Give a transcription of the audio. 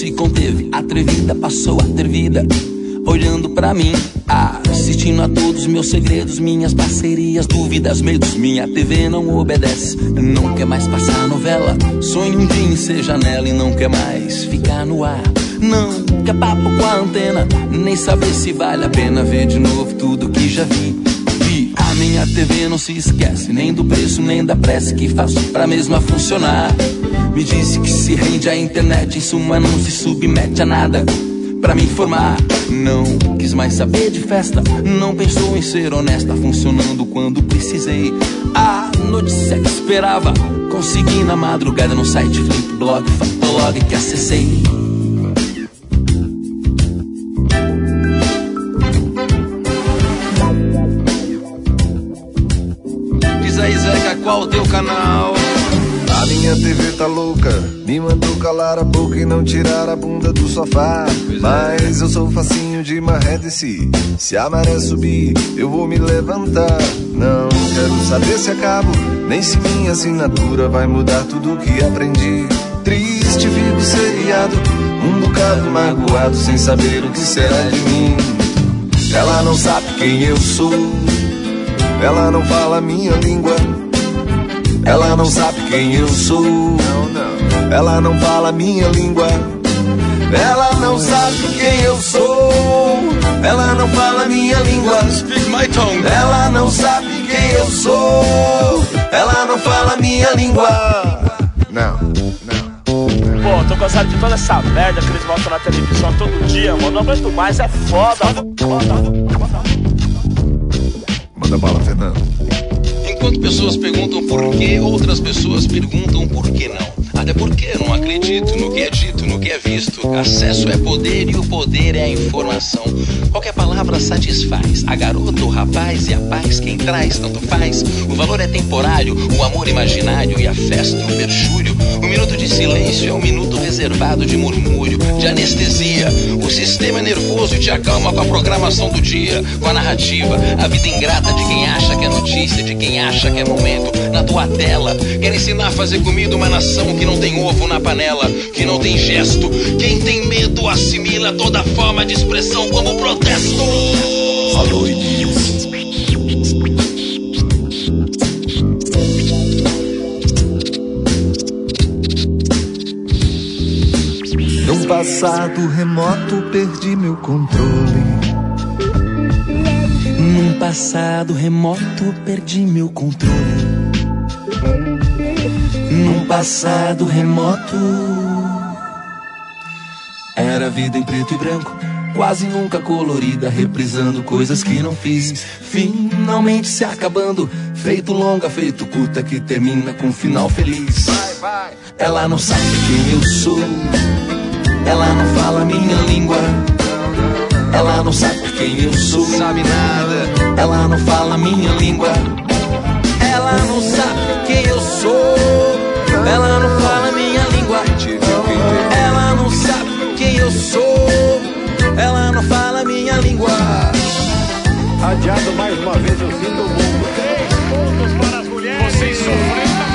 se conteve, atrevida, passou a ter vida, olhando pra mim, assistindo a todos meus segredos, minhas parcerias, dúvidas, medos. Minha TV não obedece, não quer mais passar novela. Sonho um dia em ser janela e não quer mais ficar no ar. Não quer papo com a antena, nem saber se vale a pena ver de novo tudo que já vi. A minha TV não se esquece nem do preço, nem da pressa que faço pra mesma funcionar. Me disse que se rende à internet, em suma não se submete a nada pra me informar. Não quis mais saber de festa, não pensou em ser honesta, funcionando quando precisei. A notícia que esperava, consegui na madrugada no site Flipblog, Fotolog que acessei. Diz aí, Zeca, qual o teu canal? A minha TV tá louca, me mandou calar a boca e não tirar a bunda do sofá. Mas eu sou facinho de maré descer, se a maré subir eu vou me levantar. Não quero saber se acabo, nem se minha assinatura vai mudar tudo o que aprendi. Triste fico seriado, um bocado magoado, sem saber o que será de mim. Ela não sabe quem eu sou, ela não fala minha língua. Ela não sabe quem eu sou, ela não fala minha língua. Ela não sabe quem eu sou, ela não fala minha língua. Ela não sabe quem eu sou, ela não fala minha língua. Não. Pô, tô cansado de toda essa merda que eles mostram na televisão todo dia, mano. Não aguento mais, é foda. Manda bala, Fernando. Enquanto pessoas perguntam por quê, outras pessoas perguntam por que não. Até porque eu não acredito no que é dito, no que é visto. Acesso é poder e o poder é a informação. Qualquer palavra satisfaz a garota, o rapaz e a paz. Quem traz tanto faz. O valor é temporário, o amor imaginário e a festa o perjúrio. Um minuto de silêncio é um minuto reservado de murmúrio, de anestesia. O sistema nervoso te acalma com a programação do dia, com a narrativa, a vida ingrata de quem acha que é notícia, de quem acha que é momento. Na tua tela, quer ensinar a fazer comida uma nação que não tem ovo na panela, que não tem gesto. Quem tem medo assimila toda forma de expressão como protesto. Falou, Elias. Num passado remoto perdi meu controle. Num passado remoto perdi meu controle. Num passado remoto era vida em preto e branco, quase nunca colorida, reprisando coisas que não fiz, finalmente se acabando, feito longa, feito curta, que termina com um final feliz. Ela não sabe quem eu sou, ela não fala minha língua. Ela não sabe quem eu sou, sabe nada. Ela não fala minha língua. Ela não sabe quem eu sou, ela não fala minha língua. Ela não sabe quem eu sou, ela não fala minha língua. Adiado mais uma vez o fim do mundo. 3 pontos para as mulheres. Vocês sofreram.